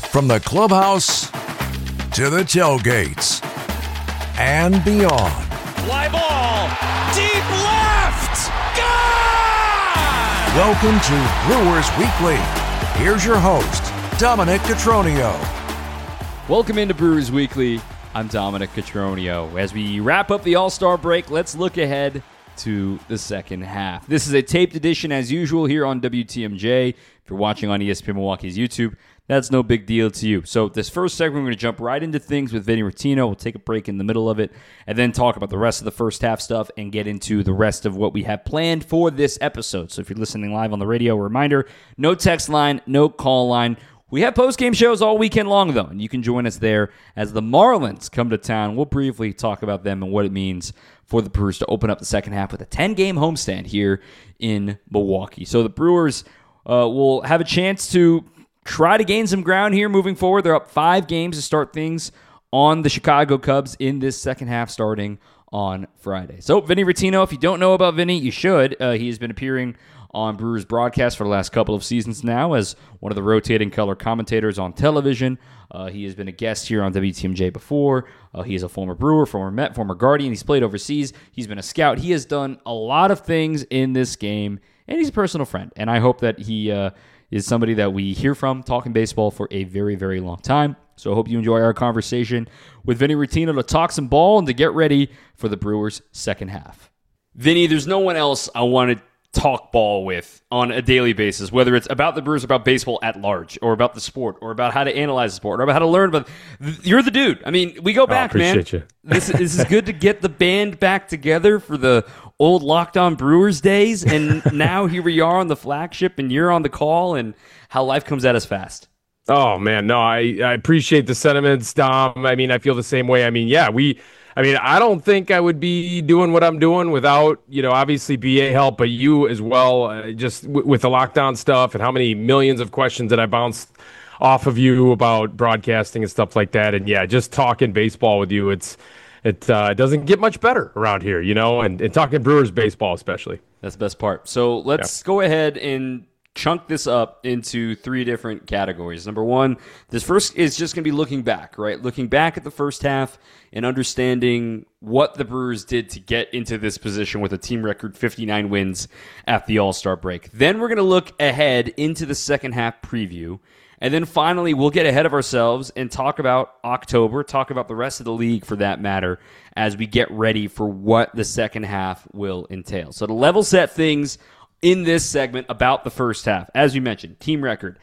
From the clubhouse to the tailgates and beyond. Fly ball, deep left, gone! Welcome to Brewers Weekly. Here's your host, Dominic Cotroneo. Welcome into Brewers Weekly. I'm Dominic Cotroneo. As we wrap up the All-Star break, let's look ahead to the second half. This is a taped edition as usual here on WTMJ. If you're watching on ESPN Milwaukee's YouTube, that's no big deal to you. So this first segment, we're going to jump right into things with Vinny Rottino. We'll take a break in the middle of it and then talk about the rest of the first half stuff and get into the rest of what we have planned for this episode. So if you're listening live on the radio, a reminder, no text line, no call line. We have post-game shows all weekend long, though, and you can join us there as the Marlins come to town. We'll briefly talk about them and what it means for the Brewers to open up the second half with a 10-game homestand here in Milwaukee. So the Brewers will have a chance to try to gain some ground here moving forward. They're up 5 games to start things on the Chicago Cubs in this second half starting on Friday. So Vinny Rottino, if you don't know about Vinny, you should. He has been appearing on Brewers broadcast for the last couple of seasons now as one of the rotating color commentators on television. He has been a guest here on WTMJ before. He is a former Brewer, former Met, former Guardian. He's played overseas. He's been a scout. He has done a lot of things in this game, and he's a personal friend. And I hope that he is somebody that we hear from talking baseball for a very, very long time. So I hope you enjoy our conversation with Vinny Rottino to talk some ball and to get ready for the Brewers' second half. Vinny, there's no one else I want to talk ball with on a daily basis, whether it's about the Brewers, about baseball at large, or about the sport, or about how to analyze the sport, or about how to learn about. You're the dude. I mean, we go back, man. You. This is good to get the band back together for the old Locked On Brewers days, and now here we are on the flagship, and you're on the call, and how life comes at us fast. Oh man, no, I appreciate the sentiments, Dom. I mean, I feel the same way. I mean, I don't think I would be doing what I'm doing without, obviously BA help, but you as well, just with the lockdown stuff and how many millions of questions that I bounced off of you about broadcasting and stuff like that. And yeah, just talking baseball with you, it doesn't get much better around here, and talking Brewers baseball especially. That's the best part. So let's go ahead and chunk this up into 3 different categories. Number 1, this first is just going to be looking back, right? Looking back at the first half and understanding what the Brewers did to get into this position with a team record 59 wins at the All-Star break. Then we're going to look ahead into the second half preview. And then finally, we'll get ahead of ourselves and talk about October, talk about the rest of the league for that matter, as we get ready for what the second half will entail. So to level set things in this segment about the first half, as we mentioned, team record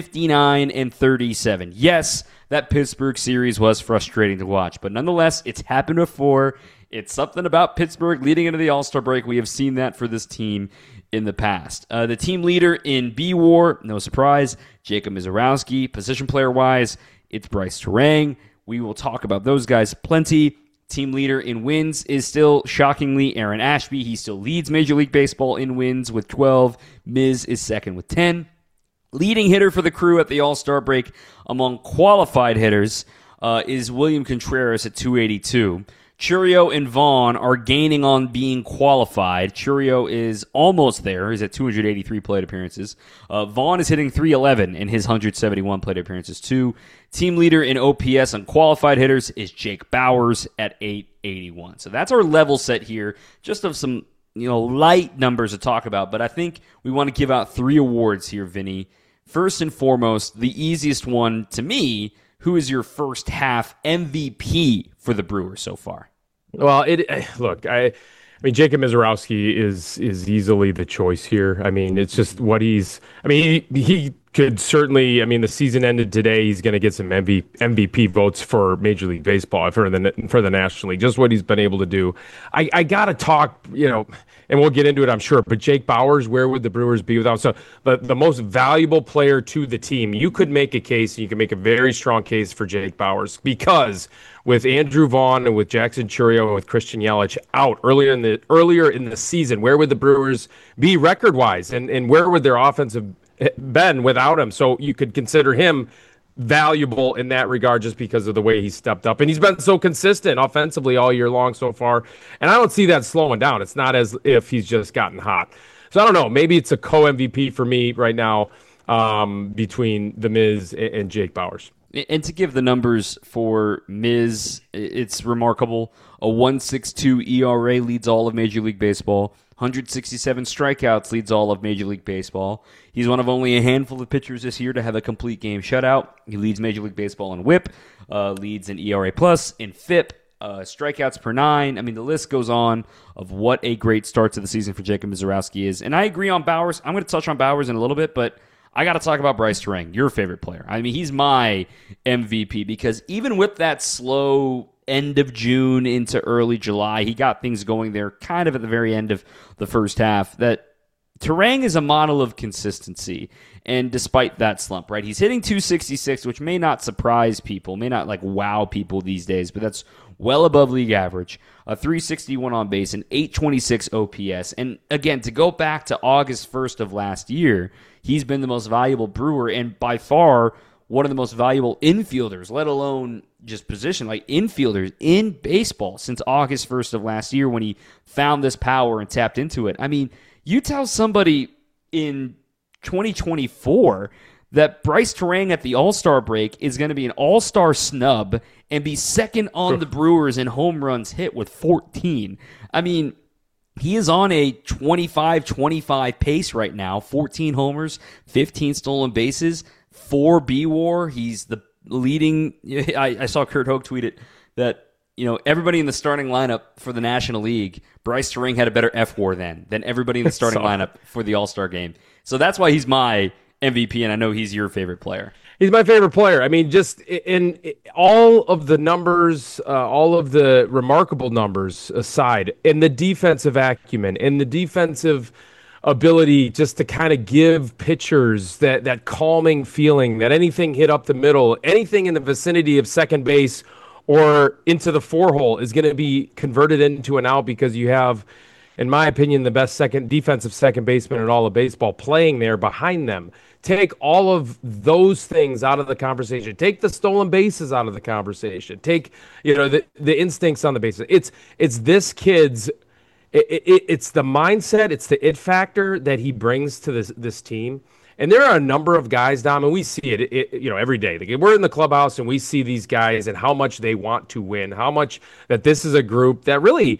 59-37. Yes, that Pittsburgh series was frustrating to watch, but nonetheless, it's happened before. It's something about Pittsburgh leading into the All-Star break. We have seen that for this team in the past. The team leader in B-WAR, no surprise, Jacob Misiorowski. Position player-wise, it's Bryce Turang. We will talk about those guys plenty. Team leader in wins is still, shockingly, Aaron Ashby. He still leads Major League Baseball in wins with 12. Miz is second with 10. Leading hitter for the crew at the All-Star break among qualified hitters is William Contreras at 282. Chourio and Vaughn are gaining on being qualified. Chourio is almost there. He's at 283 plate appearances. Vaughn is hitting 311 in his 171 plate appearances too. Team leader in OPS on qualified hitters is Jake Bauers at 881. So that's our level set here. Just of some light numbers to talk about, but I think we want to give out 3 awards here, Vinny. First and foremost, the easiest one to me, who is your first half MVP for the Brewers so far? Well, look, I mean, Jacob Misiorowski is easily the choice here. I mean, it's just what he could certainly, the season ended today. He's going to get some MVP votes for Major League Baseball, for the National League, just what he's been able to do. I got to talk, and we'll get into it, I'm sure, but Jake Bauers, where would the Brewers be without? So the most valuable player to the team, you could make a case, you can make a very strong case for Jake Bauers, because with Andrew Vaughn and with Jackson Chourio and with Christian Yelich out earlier in the season, where would the Brewers be record-wise? And where would their offense have been without him? So you could consider him valuable in that regard just because of the way he stepped up. And he's been so consistent offensively all year long so far. And I don't see that slowing down. It's not as if he's just gotten hot. So I don't know. Maybe it's a co-MVP for me right now. between The Miz and Jake Bauers. And to give the numbers for Miz, it's remarkable. A 1.62 ERA leads all of Major League Baseball. 167 strikeouts leads all of Major League Baseball. He's one of only a handful of pitchers this year to have a complete game shutout. He leads Major League Baseball in WHIP, leads in ERA+, in FIP, strikeouts per 9. I mean, the list goes on of what a great start to the season for Jacob Misiorowski is. And I agree on Bauers. I'm going to touch on Bauers in a little bit, but I got to talk about Bryce Turang, your favorite player. I mean, he's my MVP because even with that slow end of June into early July, he got things going there kind of at the very end of the first half. That Turang is a model of consistency, and despite that slump, right? He's hitting 266, which may not surprise people, may not wow people these days, but that's well above league average. A 361 on base, an 826 OPS. And again, to go back to August 1st of last year, he's been the most valuable Brewer and by far one of the most valuable infielders, let alone just position, infielders in baseball since August 1st of last year when he found this power and tapped into it. I mean, you tell somebody in 2024 that Bryce Turang at the All-Star break is going to be an All-Star snub and be second on the Brewers in home runs hit with 14. I mean, he is on a 25-25 pace right now. 14 homers, 15 stolen bases, 4 B-WAR. He's the leading. I saw Kurt Hogue tweet it that everybody in the starting lineup for the National League, Bryce Turang had a better F-WAR than everybody in the starting lineup for the All-Star game. So that's why he's my MVP, and I know he's your favorite player. He's my favorite player. I mean, just in all of the numbers, all of the remarkable numbers aside, and the defensive acumen and the defensive ability just to kind of give pitchers that calming feeling that anything hit up the middle, anything in the vicinity of second base or into the 4-hole is going to be converted into an out because you have, in my opinion, the best defensive second baseman in all of baseball playing there behind them. Take all of those things out of the conversation. Take the stolen bases out of the conversation. Take, the instincts on the bases. It's this kid's. It's the mindset. It's the it factor that he brings to this team. And there are a number of guys, Dom, and we see it every day. We're in the clubhouse and we see these guys and how much they want to win. How much that this is a group that really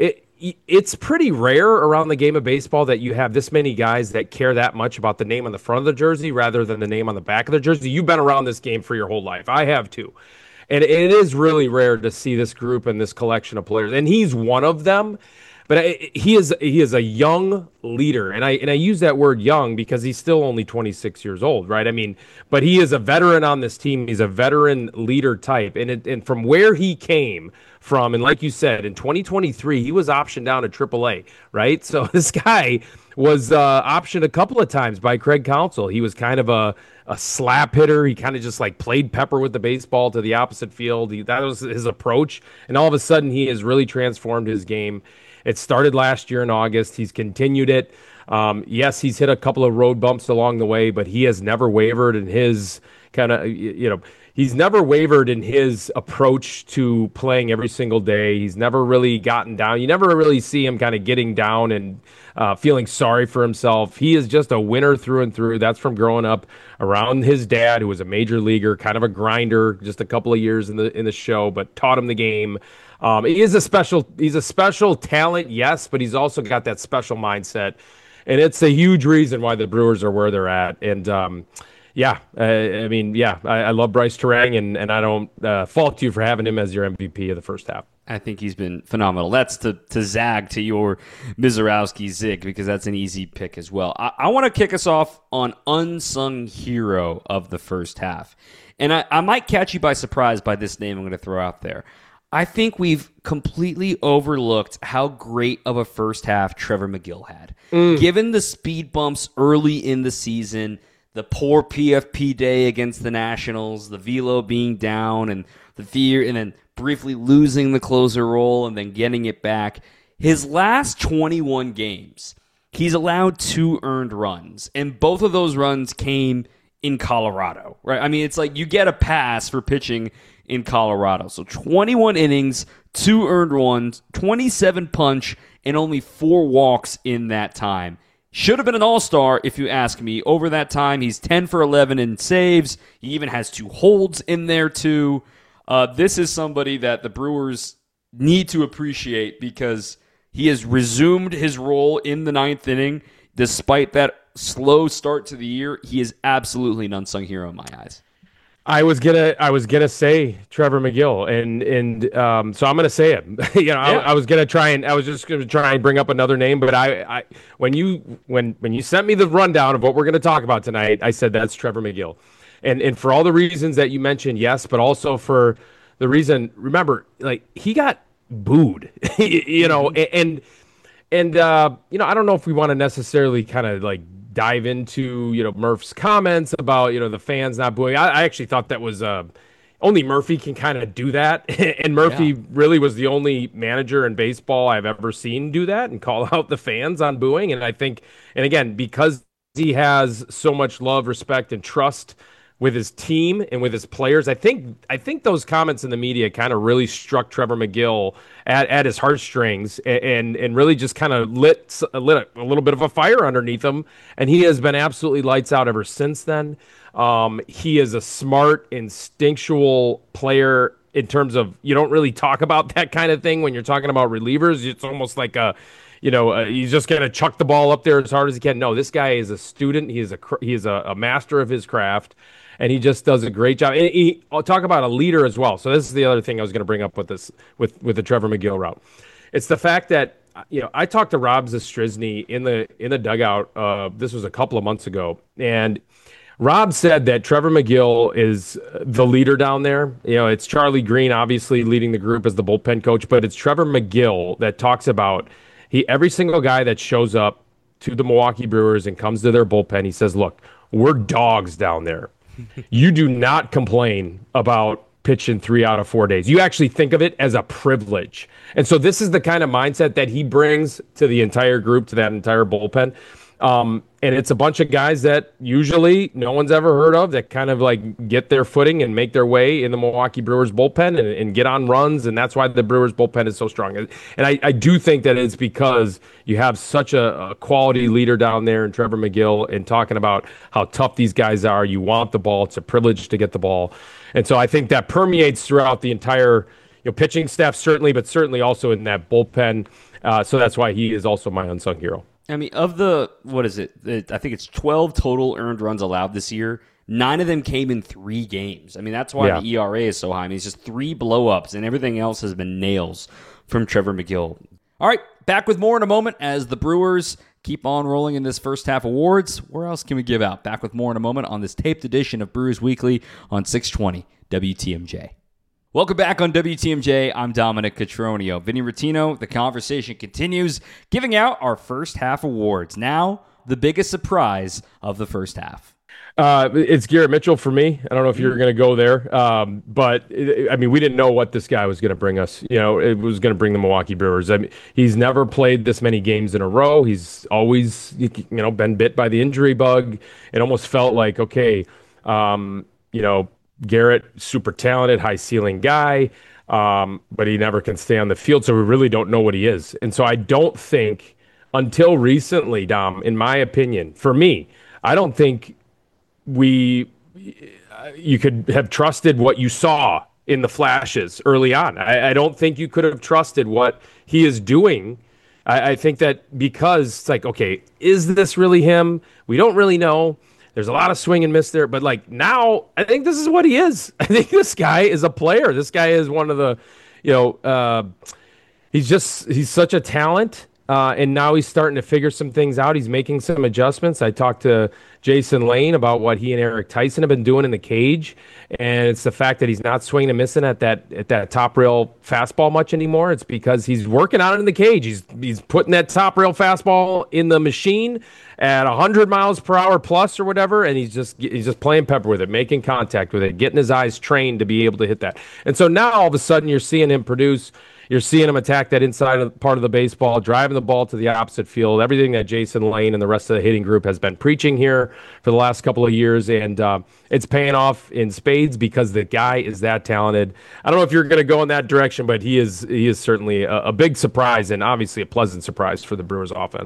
it's pretty rare around the game of baseball that you have this many guys that care that much about the name on the front of the jersey rather than the name on the back of the jersey. You've been around this game for your whole life. I have too. And it is really rare to see this group and this collection of players. And he's one of them. But he is a young leader, and I use that word young because he's still only 26 years old, right? I mean, but he is a veteran on this team. He's a veteran leader type, and from where he came from, and like you said, in 2023 he was optioned down to AAA, right? So this guy was optioned a couple of times by Craig Counsell. He was kind of a slap hitter. He kind of just played pepper with the baseball to the opposite field. That was his approach, and all of a sudden he has really transformed his game. It started last year in August. He's continued it. Yes, he's hit a couple of road bumps along the way, but he has never wavered in his he's never wavered in his approach to playing every single day. He's never really gotten down. You never really see him kind of getting down and feeling sorry for himself. He is just a winner through and through. That's from growing up around his dad, who was a major leaguer, kind of a grinder, just a couple of years in the show, but taught him the game. He's a special talent, yes, but he's also got that special mindset, and it's a huge reason why the Brewers are where they're at. And I love Bryce Turang, and I don't fault you for having him as your MVP of the first half. I think he's been phenomenal. That's to zag to your Misiorowski zig because that's an easy pick as well. I want to kick us off on unsung hero of the first half, and I might catch you by surprise by this name I'm going to throw out there. I think we've completely overlooked how great of a first half Trevor Megill had. Given the speed bumps early in the season, the poor PFP day against the Nationals, the velo being down, and the fear, and then briefly losing the closer role and then getting it back. His last 21 games, he's allowed 2 earned runs, and both of those runs came in Colorado, right? I mean, it's like you get a pass for pitching in Colorado. So 21 innings, 2 earned runs, 27 punch, and only 4 walks in that time. Should have been an all-star, if you ask me. Over that time, he's 10 for 11 in saves. He even has 2 holds in there, too. This is somebody that the Brewers need to appreciate because he has resumed his role in the 9th inning. Despite that slow start to the year, he is absolutely an unsung hero in my eyes. I was gonna say Trevor Megill, and so I'm gonna say it. I was just gonna try and bring up another name, but I when you sent me the rundown of what we're gonna talk about tonight, I said that's Trevor Megill, and for all the reasons that you mentioned, yes, but also for the reason, remember, like he got booed, and I don't know if we want to necessarily kind of like dive into, Murph's comments about, the fans not booing. I actually thought that was only Murphy can kind of do that. And Murphy really was the only manager in baseball I've ever seen do that and call out the fans on booing. And I think, and again, because he has so much love, respect, and trust with his team and with his players, I think those comments in the media kind of really struck Trevor Megill at his heartstrings and really just kind of lit a little bit of a fire underneath him. And he has been absolutely lights out ever since then. He is a smart, instinctual player in terms of you don't really talk about that kind of thing when you're talking about relievers. It's almost like he's just going to chuck the ball up there as hard as he can. No, this guy is a student. He is a master of his craft. And he just does a great job. And I'll talk about a leader as well. So this is the other thing I was going to bring up with this, with the Trevor Megill route. It's the fact that I talked to Rob Zastryzny in the dugout. This was a couple of months ago, and Rob said that Trevor Megill is the leader down there. It's Charlie Green obviously leading the group as the bullpen coach, but it's Trevor Megill that talks about every single guy that shows up to the Milwaukee Brewers and comes to their bullpen. He says, "Look, we're dogs down there. You do not complain about pitching 3 out of 4 days. You actually think of it as a privilege." And so this is the kind of mindset that he brings to the entire group, to that entire bullpen. And it's a bunch of guys that usually no one's ever heard of that kind of like get their footing and make their way in the Milwaukee Brewers bullpen and get on runs. And that's why the Brewers bullpen is so strong. And I do think that it's because you have such a quality leader down there in Trevor Megill and talking about how tough these guys are. You want the ball. It's a privilege to get the ball. And so I think that permeates throughout the entire pitching staff, certainly, but certainly also in that bullpen. So that's why he is also my unsung hero. I mean, of the, what is it? I think it's 12 total earned runs allowed this year. 9 of them came in 3 games. I mean, that's why the ERA is so high. I mean, it's just 3 blow-ups, and everything else has been nails from Trevor Megill. All right, back with more in a moment as the Brewers keep on rolling in this first half awards. Where else can we give out? Back with more in a moment on this taped edition of Brewers Weekly on 620 WTMJ. Welcome back on WTMJ. I'm Dominic Cotroneo. Vinny Rottino, the conversation continues, giving out our first half awards. Now, the biggest surprise of the first half. It's Garrett Mitchell for me. I don't know if you're going to go there, but we didn't know what this guy was going to bring us. It was going to bring the Milwaukee Brewers. I mean, he's never played this many games in a row. He's always, been bit by the injury bug. It almost felt like, okay, Garrett, super talented, high ceiling guy, but he never can stay on the field, so we really don't know what he is. And so I don't think, until recently, Dom, in my opinion, for me, I don't think you could have trusted what you saw in the flashes early on. I don't think you could have trusted what he is doing. I think that because it's like, okay, is this really him? We don't really know. There's a lot of swing and miss there, but like now, I think this is what he is. I think this guy is a player. This guy is one of the, he's such a talent, and now he's starting to figure some things out. He's making some adjustments. I talked to Jason Lane about what he and Eric Tyson have been doing in the cage, and it's the fact that he's not swinging and missing at that top rail fastball much anymore. It's because he's working on it in the cage. He's putting that top rail fastball in the machine at 100 miles per hour plus or whatever, and he's just playing pepper with it, making contact with it, getting his eyes trained to be able to hit that. And so now all of a sudden you're seeing him produce. You're seeing him attack that inside part of the baseball, driving the ball to the opposite field, everything that Jason Lane and the rest of the hitting group has been preaching here for the last couple of years. And it's paying off in spades because the guy is that talented. I don't know if you're going to go in that direction, but he is certainly a big surprise and obviously a pleasant surprise for the Brewers offense.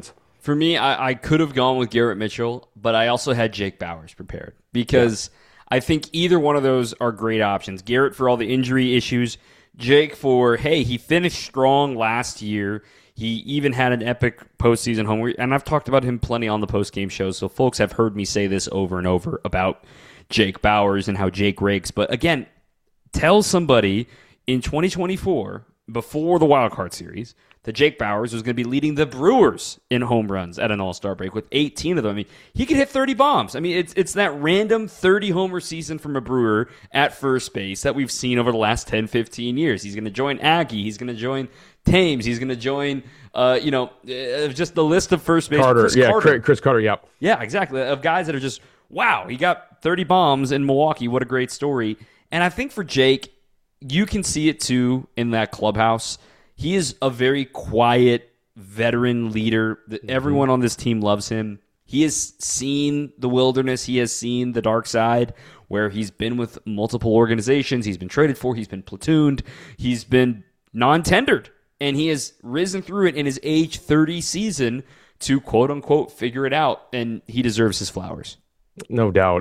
For me, I could have gone with Garrett Mitchell, but I also had Jake Bauers prepared because I think either one of those are great options. Garrett for all the injury issues, Jake for, hey, he finished strong last year. He even had an epic postseason home, and I've talked about him plenty on the postgame shows, so folks have heard me say this over and over about Jake Bauers and how Jake rakes. But again, tell somebody in 2024, before the Wild Card Series, that Jake Bauers was going to be leading the Brewers in home runs at an All-Star break with 18 of them. I mean, he could hit 30 bombs. I mean, it's that random 30-homer season from a Brewer at first base that we've seen over the last 10, 15 years. He's going to join Aggie. He's going to join Thames. He's going to join, just the list of first base. Carter. Chris Carter, Yeah, exactly. Of guys that are just, wow, he got 30 bombs in Milwaukee. What a great story. And I think for Jake, you can see it too in that clubhouse. He is a very quiet veteran leader. Everyone on this team loves him. He has seen the wilderness. He has seen the dark side where he's been with multiple organizations. He's been traded for. He's been platooned. He's been non-tendered. And he has risen through it in his age 30 season to quote-unquote figure it out. And he deserves his flowers. No doubt.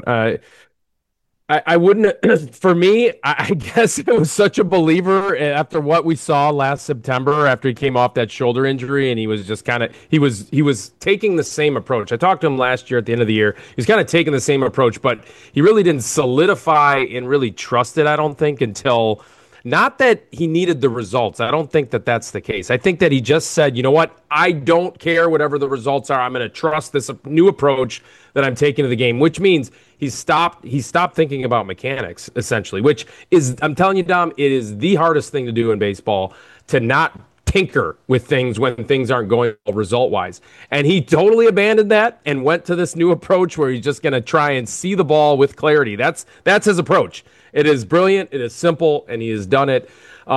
I wouldn't, for me, I guess I was such a believer after what we saw last September after he came off that shoulder injury and he was just kind of, he was taking the same approach. I talked to him last year at the end of the year. He was kind of taking the same approach, but he really didn't solidify and really trust it, I don't think, until, not that he needed the results. I don't think that that's the case. I think that he just said, you know what? I don't care whatever the results are. I'm going to trust this new approach that I'm taking to the game, which means he stopped thinking about mechanics, essentially, which is, I'm telling you, Dom, it is the hardest thing to do in baseball, to not tinker with things when things aren't going well result-wise. And he totally abandoned that and went to this new approach where he's just going to try and see the ball with clarity. That's his approach. It is brilliant, it is simple, and he has done it.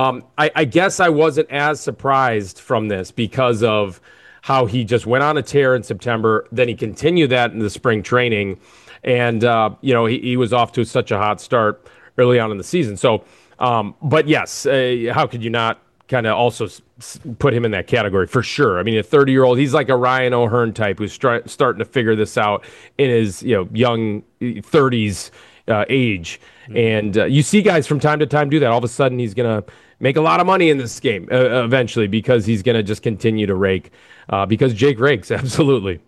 I guess I wasn't as surprised from this because of how he just went on a tear in September, then he continued that in the spring training, and he was off to such a hot start early on in the season. So, but yes, how could you not kind of also put him in that category for sure? I mean, a 30-year-old, he's like a Ryan O'Hearn type who's starting to figure this out in his young 30s age. And you see guys from time to time do that. All of a sudden, he's going to make a lot of money in this game eventually because he's going to just continue to rake because Jake rakes. Absolutely.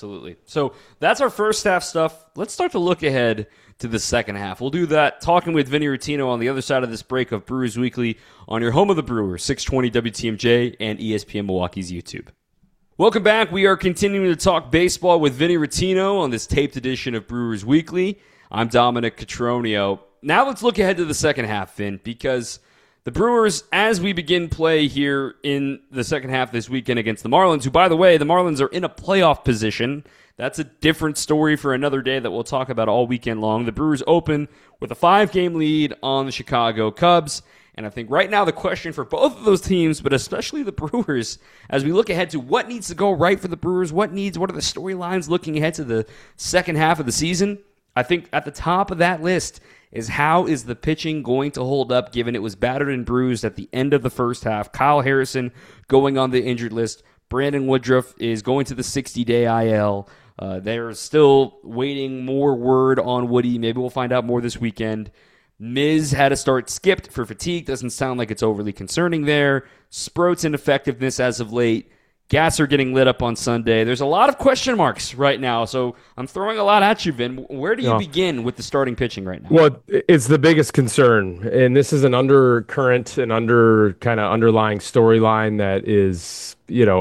So that's our first half stuff. Let's start to look ahead to the second half. We'll do that talking with Vinny Rottino on the other side of this break of Brewers Weekly on your home of the Brewers, 620 WTMJ and ESPN Milwaukee's YouTube. Welcome back. We are continuing to talk baseball with Vinny Rottino on this taped edition of Brewers Weekly. I'm Dominic Cotroneo. Now let's look ahead to the second half, Vin, because the Brewers, as we begin play here in the second half this weekend against the Marlins, who, by the way, the Marlins are in a playoff position. That's a different story for another day that we'll talk about all weekend long. The Brewers open with a 5-game lead on the Chicago Cubs. And I think right now the question for both of those teams, but especially the Brewers, as we look ahead to what needs to go right for the Brewers, what are the storylines looking ahead to the second half of the season, I think at the top of that list is how is the pitching going to hold up given it was battered and bruised at the end of the first half. Kyle Harrison going on the injured list. Brandon Woodruff is going to the 60-day IL. They're still waiting more word on Woody. Maybe we'll find out more this weekend. Miz had a start skipped for fatigue. Doesn't sound like it's overly concerning there. Sproat's ineffectiveness as of late. Gasser getting lit up on Sunday. There's a lot of question marks right now, so I'm throwing a lot at you, Vin. Where do you begin with the starting pitching right now? Well, it's the biggest concern, and this is an undercurrent, underlying storyline that is,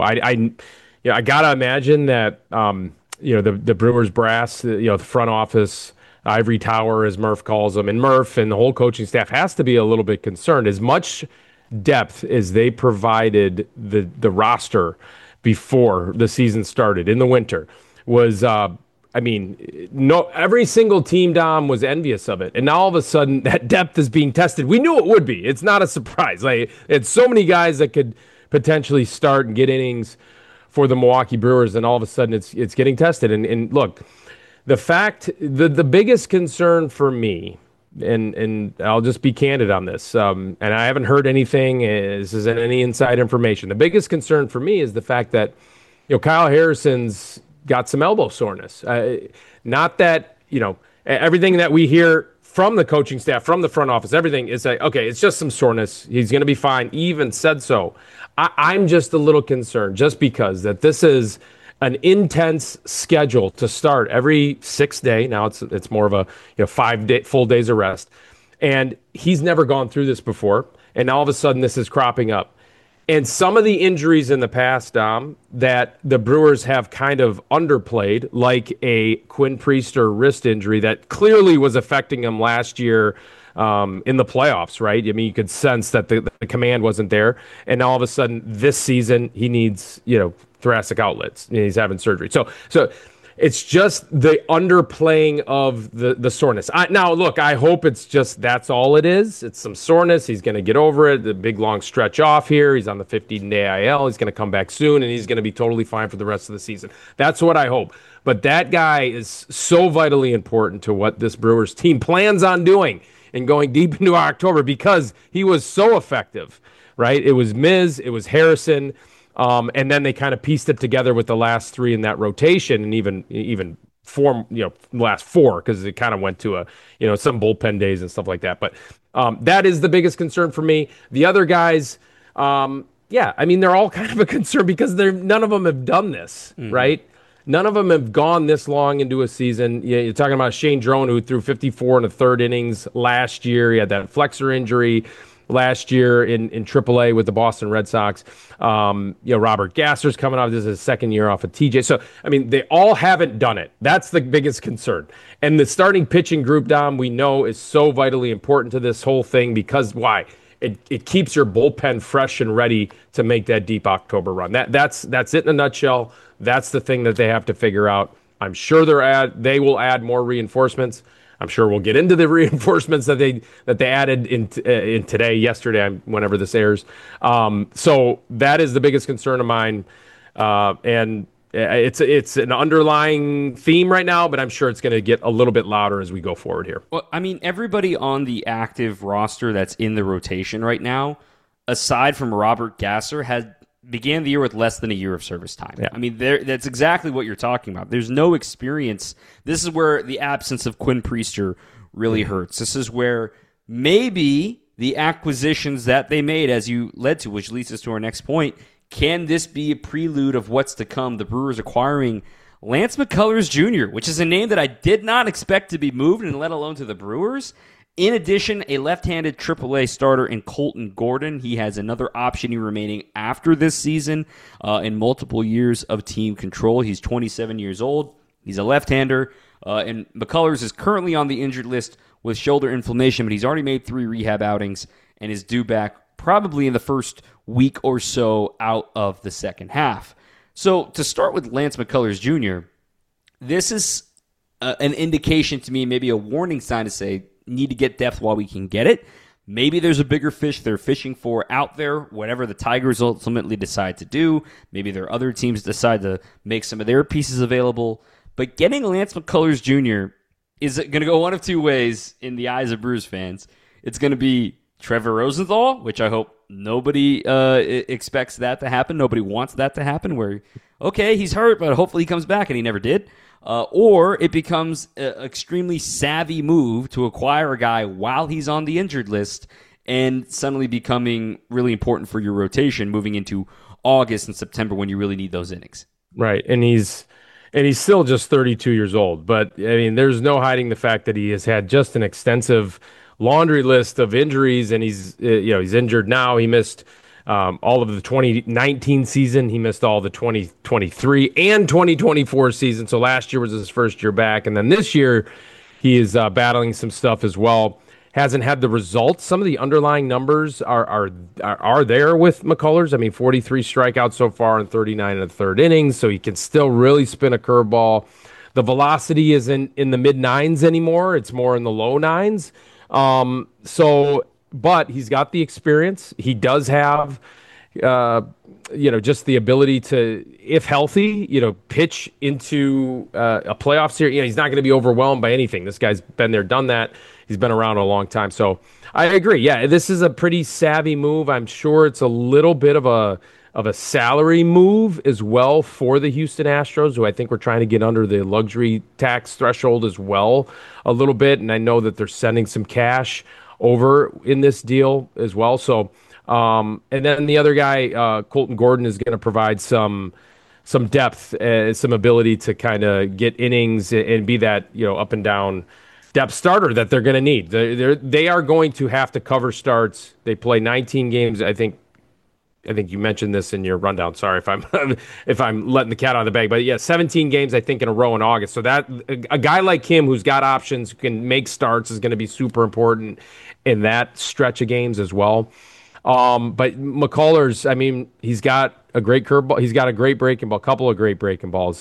I gotta imagine that, the Brewers brass, the front office, ivory tower, as Murph calls them, and Murph and the whole coaching staff has to be a little bit concerned. As much depth as they provided the roster before the season started in the winter was, every single team, Dom, was envious of it. And now all of a sudden that depth is being tested. We knew it would be. It's not a surprise. It's so many guys that could potentially start and get innings for the Milwaukee Brewers, and all of a sudden it's getting tested. And look, the biggest concern for me, and I'll just be candid on this, and I haven't heard anything, this isn't any inside information. The biggest concern for me is the fact that Kyle Harrison's got some elbow soreness. Not that, everything that we hear from the coaching staff, from the front office, everything is like, okay, it's just some soreness. He's going to be fine. He even said so. I'm just a little concerned just because that this is an intense schedule to start every 6 day. Now it's more of a 5 full days of rest. And he's never gone through this before. And all of a sudden this is cropping up. And some of the injuries in the past, Dom, that the Brewers have kind of underplayed, like a Quinn Priester wrist injury that clearly was affecting him last year in the playoffs, right? I mean, you could sense that the command wasn't there. And now all of a sudden this season he needs, thoracic outlets. He's having surgery. So it's just the underplaying of the soreness. Now, look, I hope it's just that's all it is. It's some soreness. He's going to get over it. The big, long stretch off here. He's on the 15-day IL. He's going to come back soon, and he's going to be totally fine for the rest of the season. That's what I hope. But that guy is so vitally important to what this Brewers team plans on doing and going deep into October because he was so effective, right? It was Miz. It was Harrison. And then they kind of pieced it together with the last three in that rotation, and even four, last four, because it kind of went to some bullpen days and stuff like that. But that is the biggest concern for me. The other guys, they're all kind of a concern because none of them have done this, right? None of them have gone this long into a season. You're talking about Shane Drone, who threw 54 in the third innings last year. He had that flexor injury last year in AAA with the Boston Red Sox. Robert Gasser's coming off. This is his second year off of TJ. So, they all haven't done it. That's the biggest concern. And the starting pitching group, Dom, we know is so vitally important to this whole thing because why? It keeps your bullpen fresh and ready to make that deep October run. That's it in a nutshell. That's the thing that they have to figure out. I'm sure they will add more reinforcements. I'm sure we'll get into the reinforcements that they added in today, yesterday, whenever this airs. So that is the biggest concern of mine, and it's an underlying theme right now. But I'm sure it's going to get a little bit louder as we go forward here. Well, everybody on the active roster that's in the rotation right now, aside from Robert Gasser, began the year with less than a year of service time. Yeah. That's exactly what you're talking about. There's no experience. This is where the absence of Quinn Priester really hurts. This is where maybe the acquisitions that they made, as you led to, which leads us to our next point, can this be a prelude of what's to come? The Brewers acquiring Lance McCullers Jr., which is a name that I did not expect to be moved, and let alone to the Brewers. In addition, a left-handed AAA starter in Colton Gordon. He has another option remaining after this season in multiple years of team control. He's 27 years old. He's a left-hander. And McCullers is currently on the injured list with shoulder inflammation, but he's already made 3 rehab outings and is due back probably in the first week or so out of the second half. So to start with Lance McCullers Jr., this is an indication to me, maybe a warning sign to say, need to get depth while we can get it. Maybe there's a bigger fish they're fishing for out there, whatever the Tigers ultimately decide to do. Maybe there are other teams decide to make some of their pieces available. But getting Lance McCullers Jr. is going to go one of two ways in the eyes of Brewers fans. It's going to be Trevor Rosenthal, which I hope nobody expects that to happen. Nobody wants that to happen, where, okay, he's hurt, but hopefully he comes back, and he never did. Or it becomes an extremely savvy move to acquire a guy while he's on the injured list and suddenly becoming really important for your rotation moving into August and September when you really need those innings. Right, and he's still just 32 years old. But, there's no hiding the fact that he has had just an extensive laundry list of injuries, and he's injured now. He missed all of the 2019 season. He missed all the 2023 and 2024 season. So last year was his first year back. And then this year he is battling some stuff as well. Hasn't had the results. Some of the underlying numbers are there with McCullers. 43 strikeouts so far and 39 in the third innings. So he can still really spin a curveball. The velocity isn't in the mid nines anymore. It's more in the low nines. But he's got the experience. He does have, just the ability to, if healthy, pitch into a playoff series. He's not going to be overwhelmed by anything. This guy's been there, done that. He's been around a long time. So I agree. Yeah, this is a pretty savvy move. I'm sure it's a little bit of a salary move as well for the Houston Astros, who I think we're trying to get under the luxury tax threshold as well a little bit. And I know that they're sending some cash over in this deal as well. So, and then the other guy, Colton Gordon, is going to provide some depth, some ability to kind of get innings and be that, up and down depth starter that they're going to need. They are going to have to cover starts. They play 19 games. I think you mentioned this in your rundown. Sorry if I'm if I'm letting the cat out of the bag, but yeah, 17 games I think in a row in August. So that a guy like him who's got options, who can make starts, is going to be super important in that stretch of games as well. But McCullers, I mean, he's got a great curveball. He's got a great breaking ball, a couple of great breaking balls.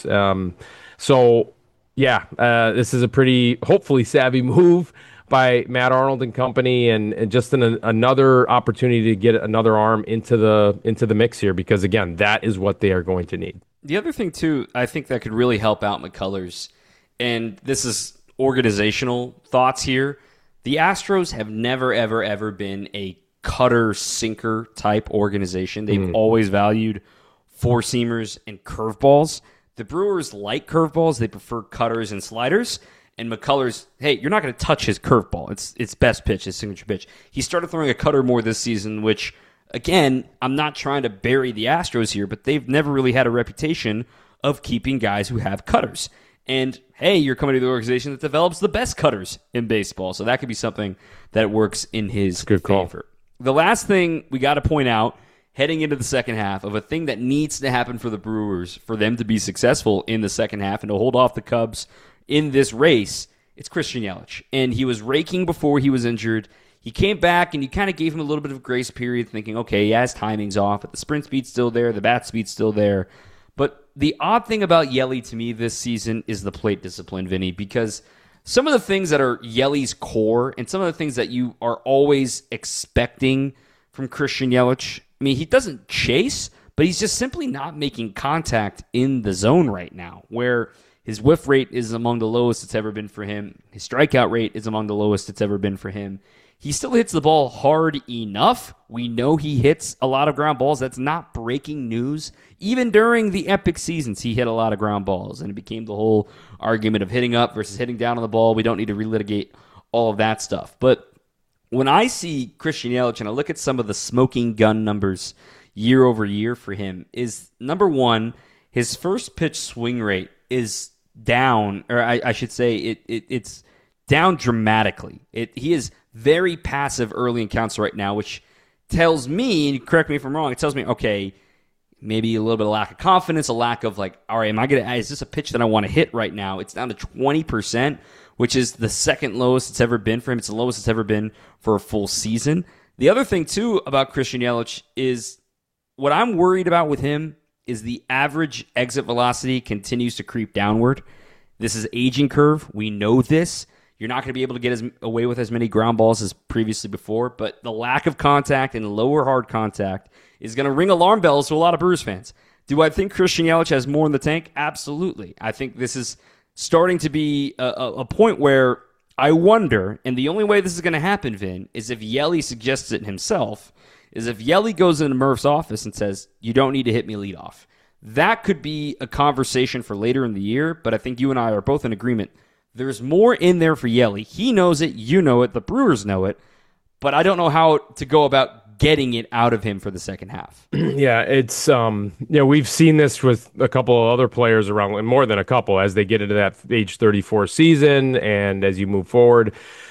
So yeah, this is a pretty hopefully savvy move by Matt Arnold and company, and just another opportunity to get another arm into the mix here, because again, that is what they are going to need. The other thing too, I think that could really help out McCullers, and this is organizational thoughts here. The Astros have never, ever, ever been a cutter sinker type organization. They've always valued four-seamers and curveballs. The Brewers like curveballs. They prefer cutters and sliders. And McCullers, hey, you're not going to touch his curveball. It's best pitch, his signature pitch. He started throwing a cutter more this season, which, again, I'm not trying to bury the Astros here, but they've never really had a reputation of keeping guys who have cutters. And, hey, you're coming to the organization that develops the best cutters in baseball. So that could be something that works in his favor. The last thing we got to point out, heading into the second half, of a thing that needs to happen for the Brewers for them to be successful in the second half and to hold off the Cubs in this race, it's Christian Yelich. And he was raking before he was injured. He came back, and you kind of gave him a little bit of a grace period, thinking, okay, yeah, his timing's off, but the sprint speed's still there, the bat speed's still there. But the odd thing about Yelly to me this season is the plate discipline, Vinny, because some of the things that are Yelly's core and some of the things that you are always expecting from Christian Yelich, I mean, he doesn't chase, but he's just simply not making contact in the zone right now, where his whiff rate is among the lowest it's ever been for him. His strikeout rate is among the lowest it's ever been for him. He still hits the ball hard enough. We know he hits a lot of ground balls. That's not breaking news. Even during the epic seasons, he hit a lot of ground balls, and it became the whole argument of hitting up versus hitting down on the ball. We don't need to relitigate all of that stuff. But when I see Christian Yelich and I look at some of the smoking gun numbers year over year for him, is number one, his first pitch swing rate is down, or I should say it's down dramatically. He is very passive early in counts right now, which tells me, and correct me if I'm wrong, it tells me, okay, maybe a little bit of lack of confidence, a lack of like, all right, is this a pitch that I want to hit right now? It's down to 20%, which is the second lowest it's ever been for him. It's the lowest it's ever been for a full season. The other thing, too, about Christian Yelich is what I'm worried about with him is the average exit velocity continues to creep downward. This is aging curve. We know this. You're not going to be able to get away with as many ground balls as previously before, but the lack of contact and lower hard contact is going to ring alarm bells to a lot of Brewers fans. Do I think Christian Yelich has more in the tank? Absolutely. I think this is starting to be a point where I wonder, and the only way this is going to happen, Vin, is if Yelly suggests it himself, is if Yelly goes into Murph's office and says, you don't need to hit me leadoff. That could be a conversation for later in the year, but I think you and I are both in agreement. There's more in there for Yelly. He knows it, you know it, the Brewers know it, but I don't know how to go about getting it out of him for the second half. Yeah, it's we've seen this with a couple of other players around, and more than a couple, as they get into that age 34 season and as you move forward.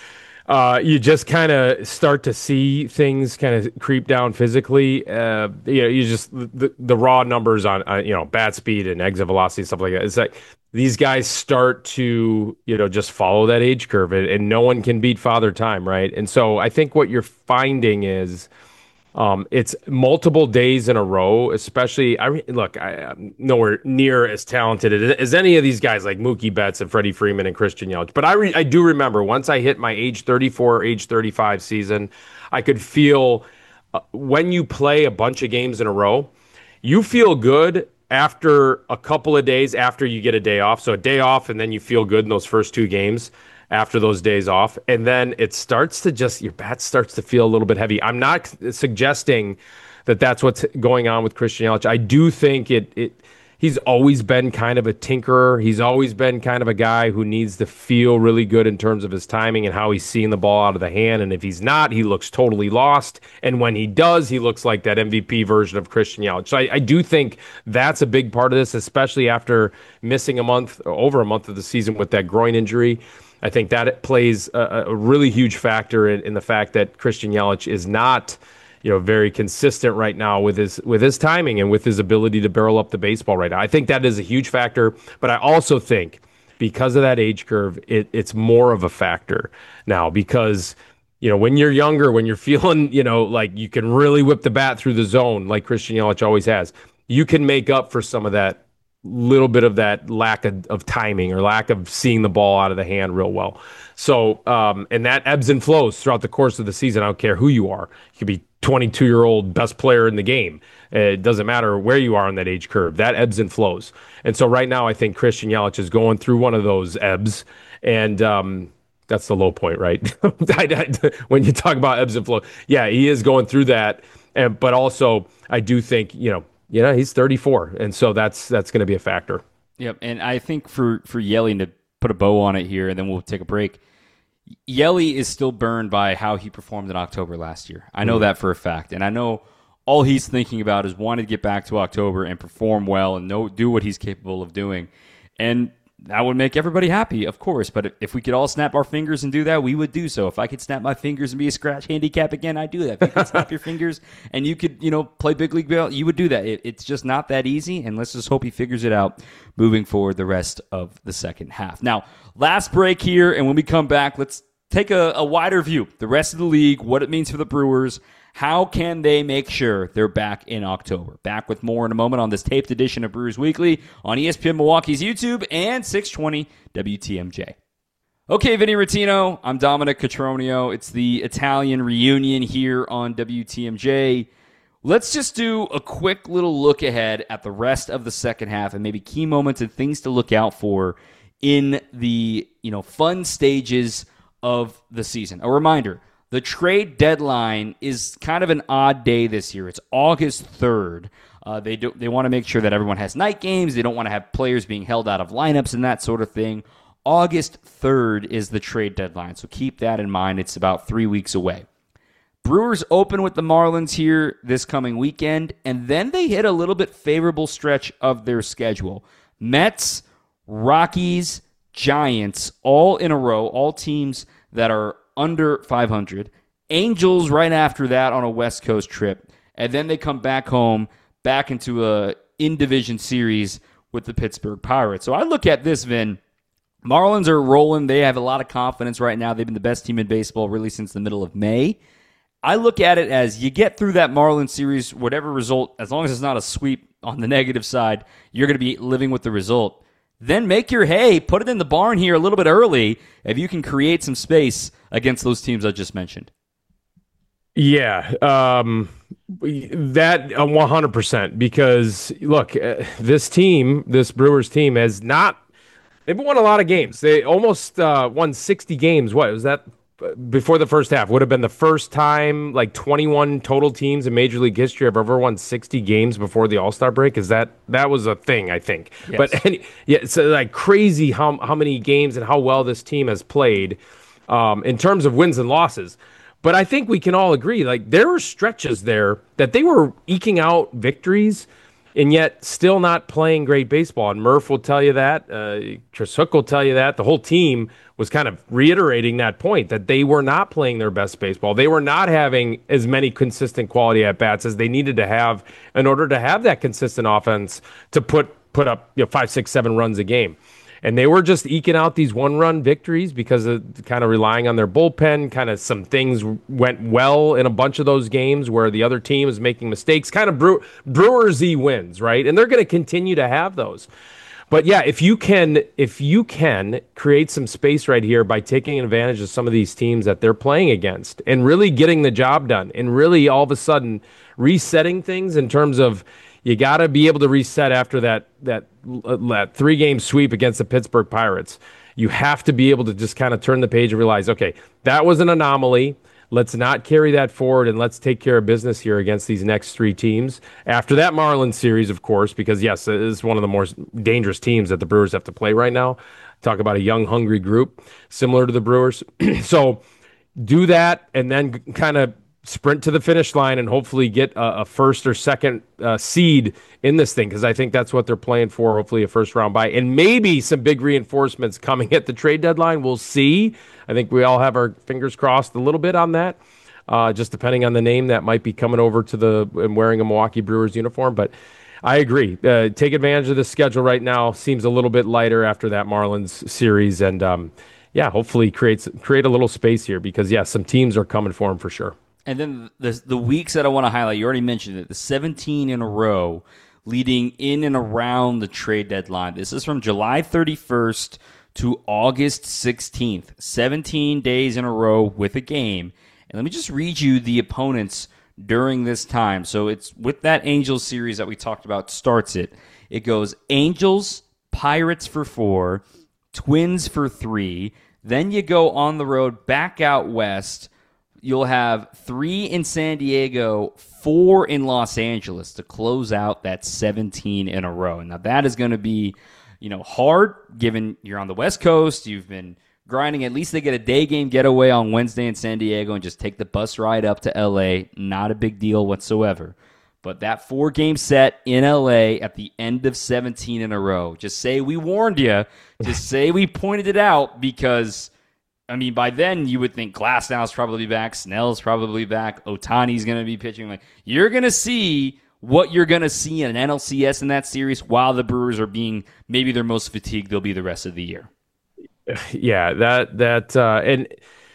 You just kind of start to see things kind of creep down physically. You just the raw numbers on bat speed and exit velocity and stuff like that. It's like these guys start to just follow that age curve, and no one can beat Father Time, right? And so I think what you're finding is it's multiple days in a row, especially. I'm nowhere near as talented as any of these guys like Mookie Betts and Freddie Freeman and Christian Yelich. But I do remember once I hit my age 34, age 35 season, I could feel when you play a bunch of games in a row, you feel good after a couple of days after you get a day off. So a day off, and then you feel good in those first two games after those days off. And then it starts to your bat starts to feel a little bit heavy. I'm not suggesting that's what's going on with Christian Yelich. I do think he's always been kind of a tinkerer. He's always been kind of a guy who needs to feel really good in terms of his timing and how he's seeing the ball out of the hand. And if he's not, he looks totally lost. And when he does, he looks like that MVP version of Christian Yelich. So I do think that's a big part of this, especially after missing over a month of the season with that groin injury. I think that plays a really huge factor in the fact that Christian Yelich is not very consistent right now with his timing and with his ability to barrel up the baseball right now. I think that is a huge factor, but I also think because of that age curve, it's more of a factor now because, when you're younger, when you're feeling, like you can really whip the bat through the zone like Christian Yelich always has, you can make up for some of that little bit of that lack of timing or lack of seeing the ball out of the hand real well. So, and that ebbs and flows throughout the course of the season. I don't care who you are. You could be 22-year-old best player in the game. It doesn't matter where you are on that age curve. That ebbs and flows. And so right now I think Christian Yelich is going through one of those ebbs. And that's the low point, right? When you talk about ebbs and flows. Yeah, he is going through that. But also I do think, he's 34. And so that's going to be a factor. Yep. And I think for Yelly to put a bow on it here, and then we'll take a break. Yelly is still burned by how he performed in October last year. I know that for a fact. And I know all he's thinking about is wanting to get back to October and perform well and do what he's capable of doing. And that would make everybody happy, of course. But if we could all snap our fingers and do that, we would do so. If I could snap my fingers and be a scratch handicap again, I'd do that. If you could snap your fingers and you could, play big league baseball, you would do that. It's just not that easy. And let's just hope he figures it out moving forward the rest of the second half. Now, last break here. And when we come back, let's take a wider view. The rest of the league, what it means for the Brewers. How can they make sure they're back in October? Back with more in a moment on this taped edition of Brewers Weekly on ESPN Milwaukee's YouTube and 620 WTMJ. Okay, Vinny Rottino, I'm Dominic Cotroneo. It's the Italian reunion here on WTMJ. Let's just do a quick little look ahead at the rest of the second half and maybe key moments and things to look out for in the fun stages of the season. A reminder, the trade deadline is kind of an odd day this year. It's August 3rd. They want to make sure that everyone has night games. They don't want to have players being held out of lineups and that sort of thing. August 3rd is the trade deadline, so keep that in mind. It's about 3 weeks away. Brewers open with the Marlins here this coming weekend, and then they hit a little bit favorable stretch of their schedule. Mets, Rockies, Giants, all in a row, all teams that are under 500. Angels right after that on a West Coast trip. And then they come back home, back into a in-division series with the Pittsburgh Pirates. So I look at this, Vin. Marlins are rolling. They have a lot of confidence right now. They've been the best team in baseball really since the middle of May. I look at it as you get through that Marlins series, whatever result, as long as it's not a sweep on the negative side, you're going to be living with the result. Then make your hay, put it in the barn here a little bit early if you can create some space against those teams I just mentioned. Yeah, that 100%. Because, look, this Brewers team has not – they've won a lot of games. They almost won 60 games. What was that? Before the first half, would have been the first time like 21 total teams in Major League history have ever won 60 games before the All-Star break. Is that was a thing, I think. Yes. But it's like crazy how many games and how well this team has played in terms of wins and losses. But I think we can all agree, like there were stretches there that they were eking out victories and yet still not playing great baseball. And Murph will tell you that. Chris Hook will tell you that. The whole team was kind of reiterating that point, that they were not playing their best baseball. They were not having as many consistent quality at-bats as they needed to have in order to have that consistent offense to put up 5, 6, 7 runs a game. And they were just eking out these one-run victories because of kind of relying on their bullpen. Kind of some things went well in a bunch of those games where the other team is making mistakes. Kind of Brewers-y wins, right? And they're going to continue to have those. But yeah, if you can create some space right here by taking advantage of some of these teams that they're playing against and really getting the job done and really all of a sudden resetting things in terms of you got to be able to reset after that 3-game sweep against the Pittsburgh Pirates. You have to be able to just kind of turn the page and realize, okay, that was an anomaly. Let's not carry that forward, and let's take care of business here against these next three teams. After that Marlins series, of course, because, yes, it is one of the more dangerous teams that the Brewers have to play right now. Talk about a young, hungry group, similar to the Brewers. So do that and then kind of sprint to the finish line and hopefully get a first or second seed in this thing, because I think that's what they're playing for, hopefully a first-round bye. And maybe some big reinforcements coming at the trade deadline. We'll see. I think we all have our fingers crossed a little bit on that, just depending on the name that might be coming over to and wearing a Milwaukee Brewers uniform. But I agree. Take advantage of the schedule right now. Seems a little bit lighter after that Marlins series. And, hopefully create a little space here because, some teams are coming for him for sure. And then the weeks that I want to highlight, you already mentioned it, the 17 in a row leading in and around the trade deadline. This is from July 31st to August 16th. 17 days in a row with a game. And let me just read you the opponents during this time. So it's with that Angels series that we talked about starts it. It goes Angels, Pirates for 4, Twins for 3. Then you go on the road back out west. You'll have 3 in San Diego, 4 in Los Angeles to close out that 17 in a row. Now that is going to be, hard given you're on the West Coast. You've been grinding. At least they get a day game getaway on Wednesday in San Diego and just take the bus ride up to LA. Not a big deal whatsoever. But that 4-game set in LA at the end of 17 in a row, just say we warned you. Just say we pointed it out because, by then you would think Glasnow's probably back, Snell's probably back, Ohtani's going to be pitching. You're going to see what you're going to see in an NLCS in that series while the Brewers are being maybe their most fatigued they'll be the rest of the year. Yeah, and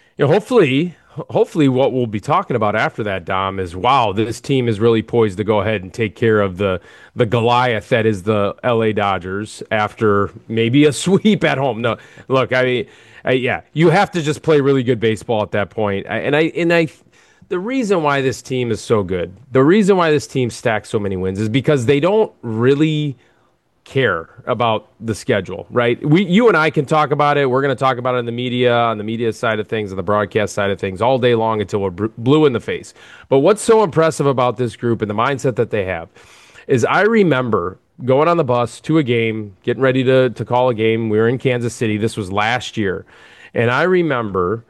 hopefully what we'll be talking about after that, Dom, is wow, this team is really poised to go ahead and take care of the Goliath that is the LA Dodgers after maybe a sweep at home. No, look, you have to just play really good baseball at that point. The reason why this team is so good, the reason why this team stacks so many wins is because they don't really care about the schedule, right? You and I can talk about it. We're going to talk about it on the media side of things, on the broadcast side of things all day long until we're blue in the face. But what's so impressive about this group and the mindset that they have is I remember going on the bus to a game, getting ready to call a game. We were in Kansas City. This was last year. And I remember,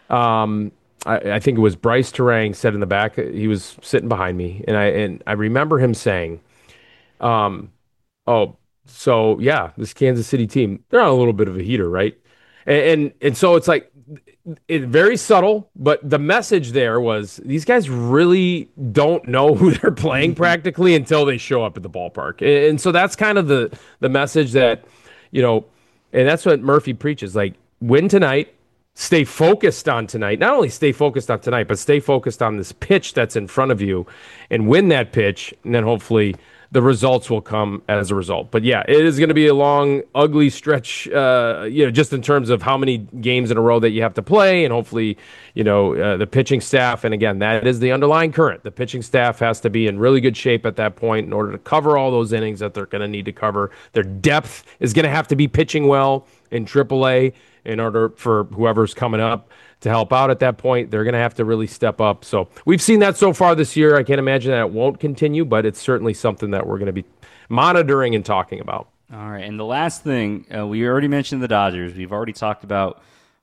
I think it was Bryce Terang said in the back, he was sitting behind me. And I remember him saying, so yeah, this Kansas City team, they're on a little bit of a heater, right? And so it's like very subtle, but the message there was these guys really don't know who they're playing practically until they show up at the ballpark. And so that's kind of the message that, and that's what Murphy preaches, like win tonight, stay focused on tonight. Not only stay focused on tonight, but stay focused on this pitch that's in front of you and win that pitch. And then hopefully the results will come as a result. But yeah, it is going to be a long, ugly stretch, just in terms of how many games in a row that you have to play, and hopefully, the pitching staff. And again, that is the underlying current. The pitching staff has to be in really good shape at that point in order to cover all those innings that they're going to need to cover. Their depth is going to have to be pitching well in AAA in order for whoever's coming up to help out at that point. They're going to have to really step up. So we've seen that so far this year. I can't imagine that it won't continue, but it's certainly something that we're going to be monitoring and talking about. All right. And the last thing, we already mentioned the Dodgers. We've already talked about,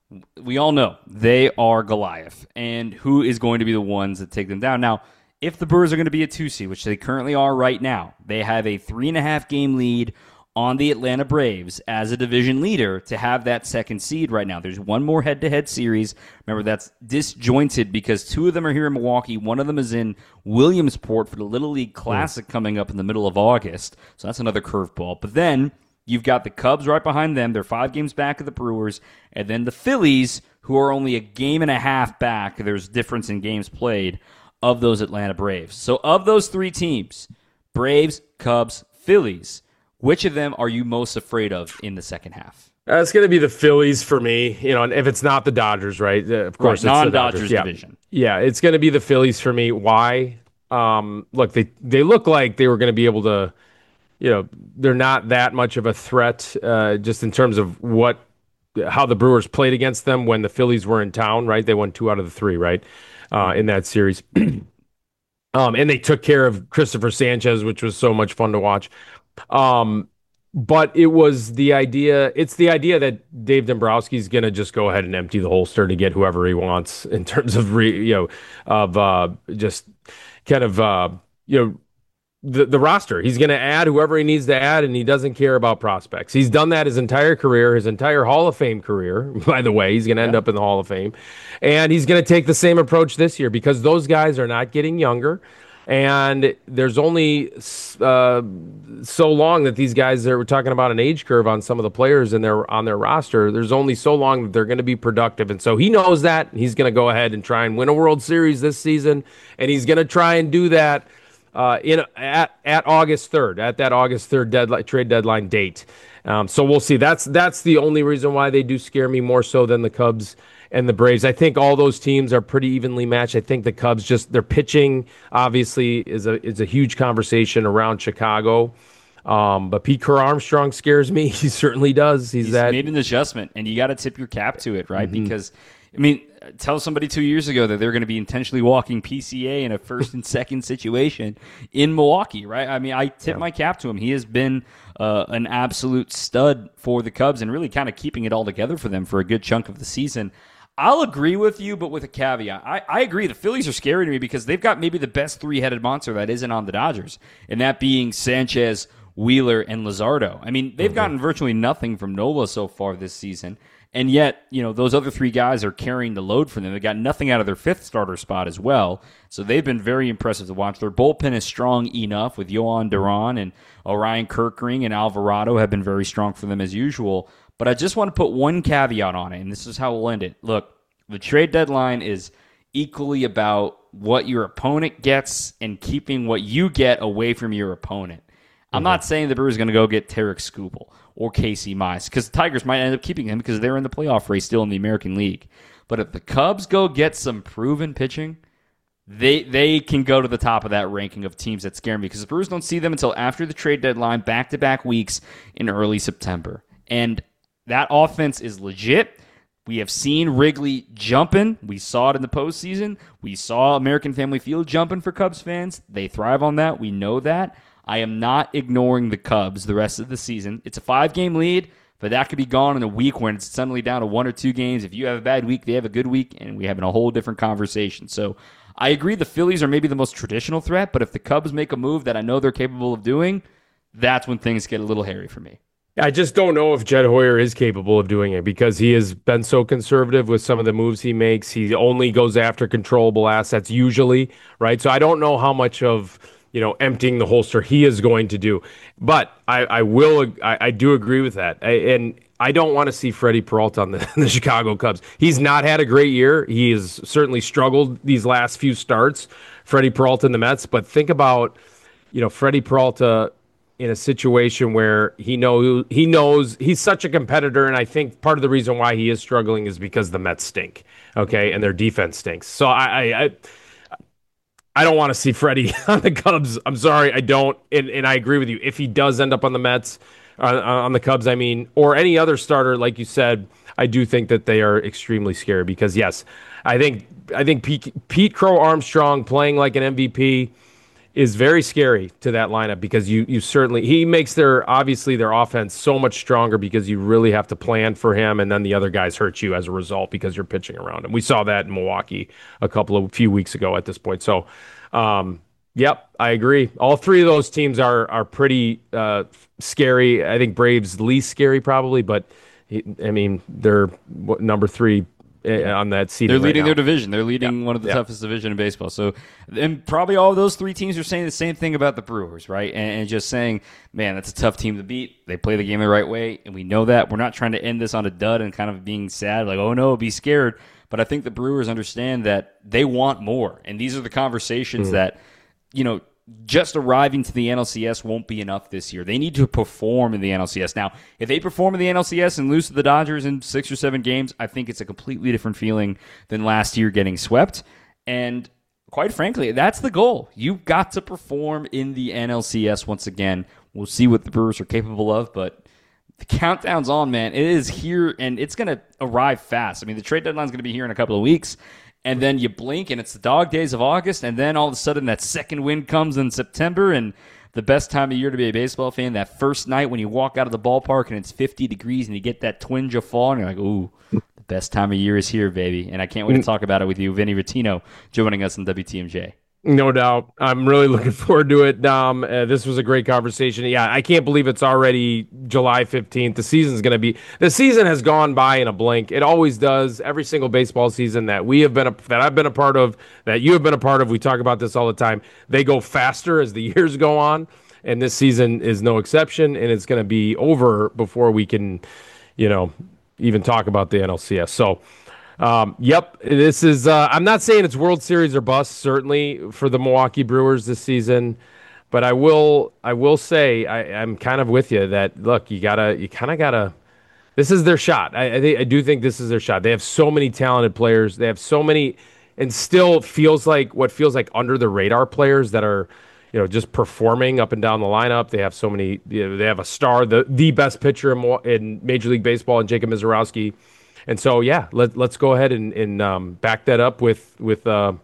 we all know they are Goliath and who is going to be the ones that take them down. Now, if the Brewers are going to be a 2 seed, which they currently are right now, they have a 3.5 game lead on the Atlanta Braves as a division leader to have that second seed right now. There's one more head-to-head series. Remember, that's disjointed because 2 of them are here in Milwaukee. One of them is in Williamsport for the Little League Classic coming up in the middle of August. So that's another curveball. But then you've got the Cubs right behind them. They're 5 games back of the Brewers. And then the Phillies, who are only a game and a half back. There's difference in games played of those Atlanta Braves. So of those 3 teams, Braves, Cubs, Phillies, which of them are you most afraid of in the second half? It's going to be the Phillies for me. And if it's not the Dodgers, right? Of course, right, it's non-Dodgers the division. Yeah, it's going to be the Phillies for me. Why? Look, they look like they were going to be able to, they're not that much of a threat just in terms of what how the Brewers played against them when the Phillies were in town, right? They won 2 out of the 3, right, in that series. And they took care of Christopher Sanchez, which was so much fun to watch. But it was the idea. It's the idea that Dave Dombrowski's going to just go ahead and empty the holster to get whoever he wants in terms of just kind of the roster. He's going to add whoever he needs to add, and he doesn't care about prospects. He's done that his entire career, his entire Hall of Fame career. By the way, he's going to end up in the Hall of Fame, and he's going to take the same approach this year because those guys are not getting younger. And there's only so long that these guys, we're talking about an age curve on some of the players on their roster. There's only so long that they're going to be productive. And so he knows that. He's going to go ahead and try and win a World Series this season. And he's going to try and do that at August 3rd, at that August 3rd trade deadline date. So we'll see. That's the only reason why they do scare me more so than the Cubs and the Braves. I think all those teams are pretty evenly matched. I think the Cubs their pitching obviously is a huge conversation around Chicago. But Pete Crow Armstrong scares me. He certainly does. He's made an adjustment, and you got to tip your cap to it, right? Mm-hmm. Because, I mean, tell somebody 2 years ago that they're going to be intentionally walking PCA in a first and second situation in Milwaukee, right? I mean, I tip my cap to him. He has been an absolute stud for the Cubs and really kind of keeping it all together for them for a good chunk of the season. I'll agree with you, but with a caveat. I agree. The Phillies are scary to me because they've got maybe the best three-headed monster that isn't on the Dodgers, and that being Sanchez, Wheeler, and Luzardo. I mean, they've gotten virtually nothing from Nola so far this season, and yet, those other three guys are carrying the load for them. They got nothing out of their fifth starter spot as well, so they've been very impressive to watch. Their bullpen is strong enough with Yohan Duran and Orion Kirkring and Alvarado have been very strong for them as usual. But I just want to put one caveat on it, and this is how we'll end it. Look, the trade deadline is equally about what your opponent gets and keeping what you get away from your opponent. I'm not saying the Brewers are going to go get Tarek Skubal or Casey Mize, because the Tigers might end up keeping him because they're in the playoff race still in the American League. But if the Cubs go get some proven pitching, they can go to the top of that ranking of teams that scare me, because the Brewers don't see them until after the trade deadline, back-to-back weeks in early September. And that offense is legit. We have seen Wrigley jumping. We saw it in the postseason. We saw American Family Field jumping for Cubs fans. They thrive on that. We know that. I am not ignoring the Cubs the rest of the season. It's a 5-game lead, but that could be gone in a week when it's suddenly down to 1 or 2 games. If you have a bad week, they have a good week, and we have a whole different conversation. So I agree the Phillies are maybe the most traditional threat, but if the Cubs make a move that I know they're capable of doing, that's when things get a little hairy for me. I just don't know if Jed Hoyer is capable of doing it because he has been so conservative with some of the moves he makes. He only goes after controllable assets usually, right? So I don't know how much of, emptying the holster he is going to do. But I do agree with that. And I don't want to see Freddie Peralta on the Chicago Cubs. He's not had a great year. He has certainly struggled these last few starts, Freddie Peralta in the Mets. But think about, Freddie Peralta in a situation where he knows he's such a competitor, and I think part of the reason why he is struggling is because the Mets stink, okay, and their defense stinks. So I don't want to see Freddie on the Cubs. I'm sorry, I don't, and I agree with you. If he does end up on the Mets, on the Cubs, or any other starter, like you said, I do think that they are extremely scary because yes, I think Pete Crow Armstrong playing like an MVP is very scary to that lineup because you certainly, he makes their offense so much stronger because you really have to plan for him, and then the other guys hurt you as a result because you're pitching around him. We saw that in Milwaukee a few weeks ago at this point. So, yep, I agree. All three of those teams are pretty scary. I think Braves least scary probably, but they're number 3 on that seeding. They're leading right their division. They're leading one of the toughest division in baseball. So, and probably all of those 3 teams are saying the same thing about the Brewers, right? And just saying, man, that's a tough team to beat. They play the game the right way, and we know that. We're not trying to end this on a dud and kind of being sad, like, oh no, be scared. But I think the Brewers understand that they want more, and these are the conversations that, just arriving to the NLCS won't be enough this year. They need to perform in the NLCS. Now, if they perform in the NLCS and lose to the Dodgers in 6 or 7 games, I think it's a completely different feeling than last year getting swept. And quite frankly, that's the goal. You've got to perform in the NLCS once again. We'll see what the Brewers are capable of, but The countdown's on, man. It is here, and it's going to arrive fast. I mean, the trade deadline's going to be here in a couple of weeks, and then you blink, and it's the dog days of August, and then all of a sudden that second wind comes in September, and the best time of year to be a baseball fan, that first night when you walk out of the ballpark and it's 50 degrees and you get that twinge of fall, and you're like, ooh, the best time of year is here, baby. And I can't wait to talk about it with you, Vinny Rottino, joining us on WTMJ. No doubt. I'm really looking forward to it, Dom. This was a great conversation. Yeah, I can't believe it's already July 15th. The season has gone by in a blink. It always does. Every single baseball season that I've been a part of, that you have been a part of, we talk about this all the time. They go faster as the years go on, and this season is no exception, and it's going to be over before we can, even talk about the NLCS. So, yep, this is, I'm not saying it's World Series or bust, certainly, for the Milwaukee Brewers this season, but I will say, I'm kind of with you that, look, you kind of gotta, this is their shot. I do think this is their shot. They have so many talented players. They have so many, and still feels like under the radar players that are, just performing up and down the lineup. They have so many, they have a star, the best pitcher in Major League Baseball, and Jacob Misiorowski. And so, yeah, let's go ahead and back that up with a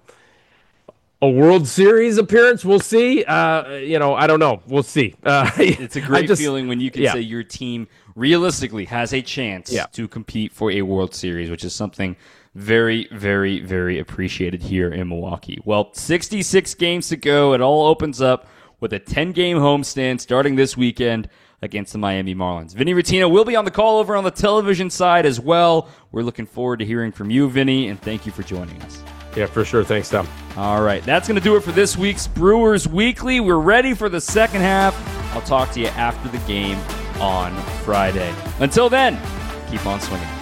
World Series appearance. We'll see. I don't know. We'll see. It's a great feeling when you can say your team realistically has a chance to compete for a World Series, which is something very, very, very appreciated here in Milwaukee. Well, 66 games to go. It all opens up with a 10-game homestand starting this weekend against the Miami Marlins. Vinny Rottino will be on the call over on the television side as well. We're looking forward to hearing from you, Vinny, and thank you for joining us. Yeah, for sure. Thanks, Tom. All right, that's going to do it for this week's Brewers Weekly. We're ready for the second half. I'll talk to you after the game on Friday. Until then, keep on swinging.